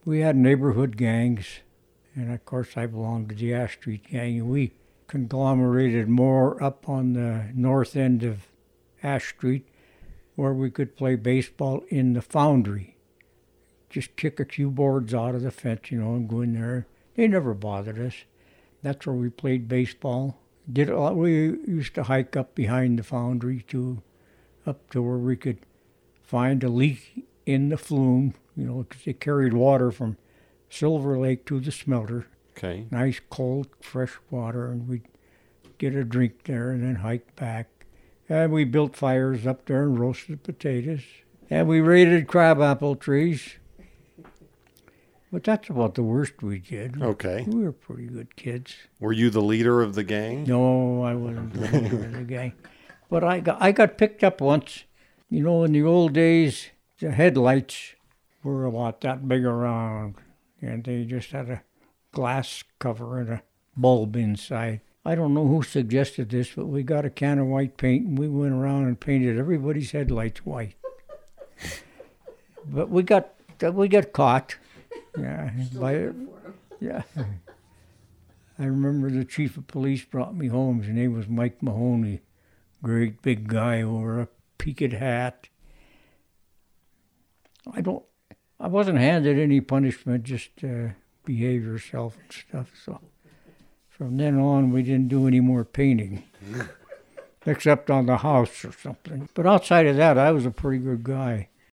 We had neighborhood gangs, and of course I belonged to the Ash Street gang, and we conglomerated more up on the north end of Ash Street where we could play baseball in the foundry. Just kick a few boards out of the fence, and go in there. They never bothered us. That's where we played baseball. We used to hike up behind the foundry up to where we could find a leak in the flume, because they carried water from Silver Lake to the smelter. Okay. Nice, cold, fresh water, and we'd get a drink there and then hike back. And we built fires up there and roasted potatoes. And we raided crabapple trees. But that's about the worst we did. Okay. We were pretty good kids. Were you the leader of the gang? No, I wasn't the leader of the gang. But I got picked up once. In the old days, the headlights were about that big around, and they just had a glass cover and a bulb inside. I don't know who suggested this, but we got a can of white paint, and we went around and painted everybody's headlights white. But we got caught. Yeah, yeah. I remember the chief of police brought me home. His name was Mike Mahoney. Great big guy over a peaked hat. I wasn't handed any punishment, just behave yourself and stuff. So from then on, we didn't do any more painting, except on the house or something. But outside of that, I was a pretty good guy.